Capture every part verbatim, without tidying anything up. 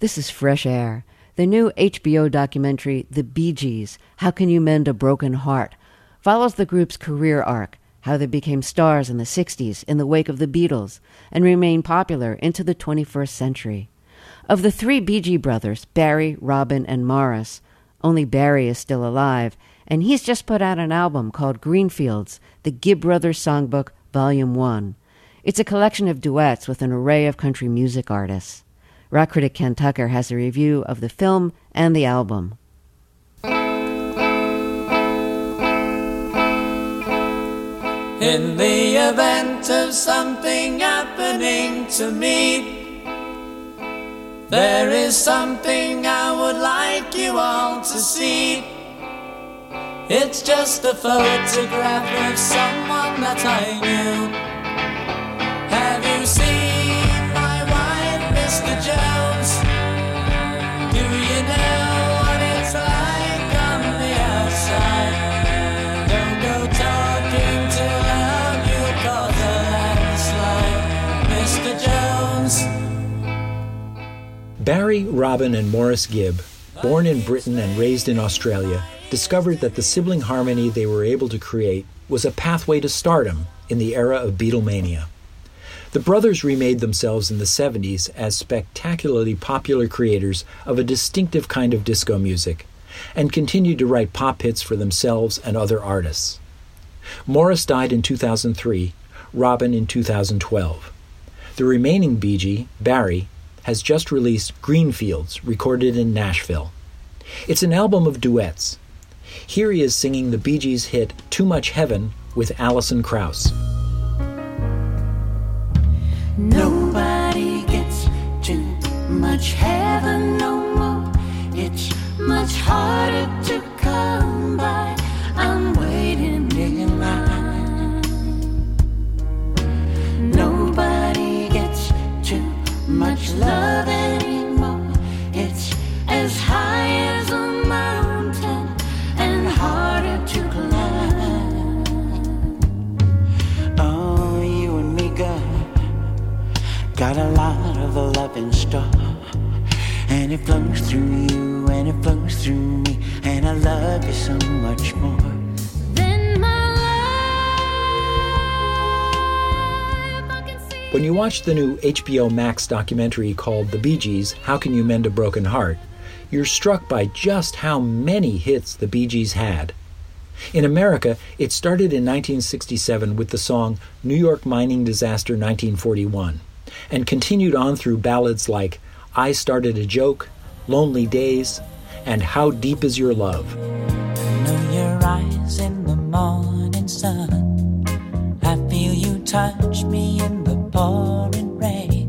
This is Fresh Air. The new H B O documentary, The Bee Gees, How Can You Mend a Broken Heart, follows the group's career arc, how they became stars in the sixties in the wake of the Beatles, and remained popular into the twenty-first century. Of the three Bee Gee brothers, Barry, Robin, and Morris, only Barry is still alive, and he's just put out an album called Greenfields, the Gibb Brothers Songbook, Volume one. It's a collection of duets with an array of country music artists. Rock critic Ken Tucker has a review of the film and the album. In the event of something happening to me, there is something I would like you all to see. It's just a photograph of someone that I knew. Have you seen my wife, Mister Jones? Do you know what it's like on the outside? Don't go talking too loud, you'll cause a landslide, Mister Jones. Barry, Robin, and Morris Gibb, born in Britain and raised in Australia, discovered that the sibling harmony they were able to create was a pathway to stardom in the era of Beatlemania. The brothers remade themselves in the seventies as spectacularly popular creators of a distinctive kind of disco music, and continued to write pop hits for themselves and other artists. Morris died in two thousand three, Robin in two thousand twelve. The remaining Bee Gee, Barry, has just released Greenfields, recorded in Nashville. It's an album of duets. Here he is singing the Bee Gees' hit Too Much Heaven with Alison Krauss. Nobody gets too much heaven no more. It's much harder to come by. I'm waiting in line. Nobody gets too much love anymore. It's as high as a mountain and harder to climb. Oh, you and me, girl, got a lot of love in store, and it flows through you, and it flows through me, and I love you so much more than my life I can see. When you watch the new H B O Max documentary called The Bee Gees, How Can You Mend a Broken Heart, you're struck by just how many hits the Bee Gees had. In America, it started in nineteen sixty-seven with the song New York Mining Disaster nineteen forty-one, and continued on through ballads like I Started a Joke, Lonely Days, and How Deep Is Your Love. I know your eyes in the morning sun. I feel you touch me in the pouring rain.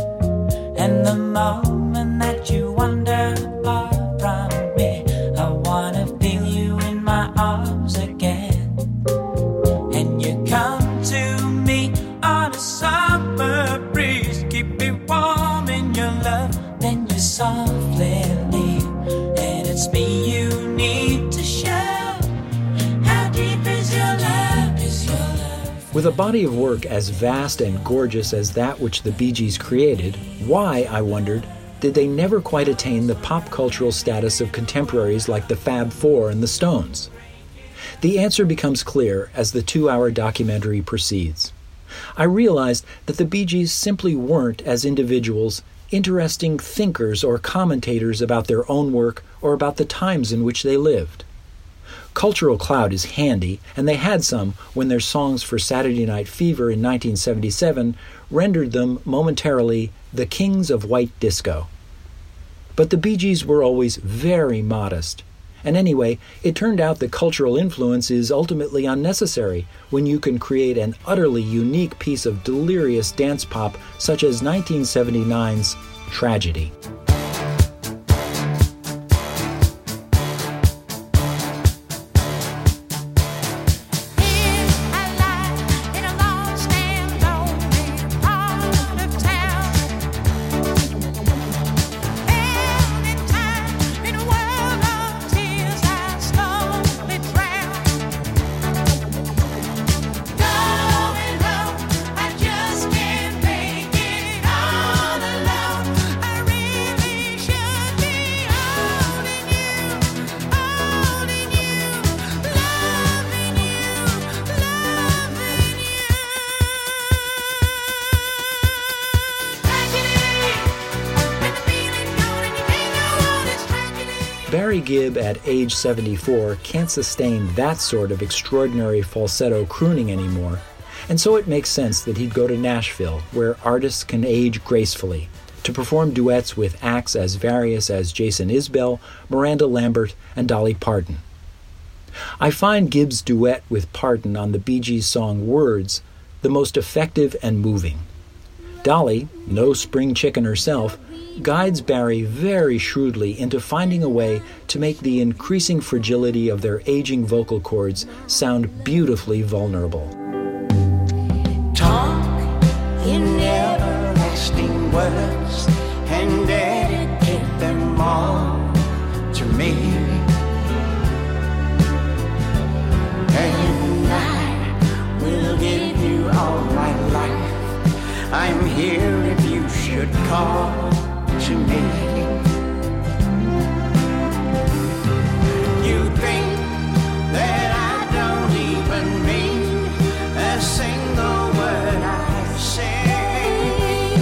And the moment that you wander far from me, I wanna feel you in my arms again. And you come to me on a summer breeze, keep me warm in your love, then you softly leave, and it's me you need to show. How deep is your love, is your love? With a body of work as vast and gorgeous as that which the Bee Gees created, why, I wondered, did they never quite attain the pop cultural status of contemporaries like the Fab Four and the Stones? The answer becomes clear as the two-hour documentary proceeds. I realized that the Bee Gees simply weren't, as individuals, interesting thinkers or commentators about their own work or about the times in which they lived. Cultural clout is handy, and they had some when their songs for Saturday Night Fever in nineteen seventy-seven rendered them momentarily the kings of white disco. But the Bee Gees were always very modest. And anyway, it turned out that cultural influence is ultimately unnecessary when you can create an utterly unique piece of delirious dance pop such as nineteen seventy-nine's Tragedy. I just can't make it all alone. I really Barry Gibb at age seventy-four can't sustain that sort of extraordinary falsetto crooning anymore, and so it makes sense that he'd go to Nashville, where artists can age gracefully, to perform duets with acts as various as Jason Isbell, Miranda Lambert, and Dolly Parton. I find Gibb's duet with Parton on the Bee Gees' song Words the most effective and moving. Dolly, no spring chicken herself, guides Barry very shrewdly into finding a way to make the increasing fragility of their aging vocal cords sound beautifully vulnerable. Talk in everlasting words and dedicate them all to me. And I will give you all my life. I'm here if you should call to me. You think that I don't even mean a single word I say.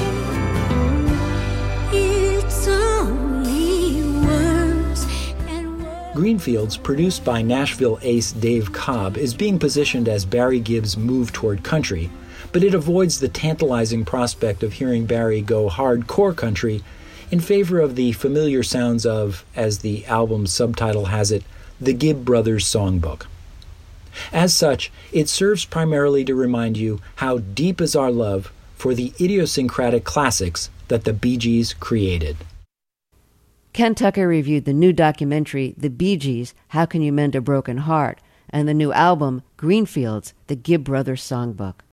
It's only words and words. Greenfields, produced by Nashville ace Dave Cobb, is being positioned as Barry Gibb's move toward country, but it avoids the tantalizing prospect of hearing Barry go hardcore country in favor of the familiar sounds of, as the album's subtitle has it, the Gibb Brothers Songbook. As such, it serves primarily to remind you how deep is our love for the idiosyncratic classics that the Bee Gees created. Ken Tucker reviewed the new documentary, The Bee Gees, How Can You Mend a Broken Heart, and the new album, Greenfields, The Gibb Brothers Songbook.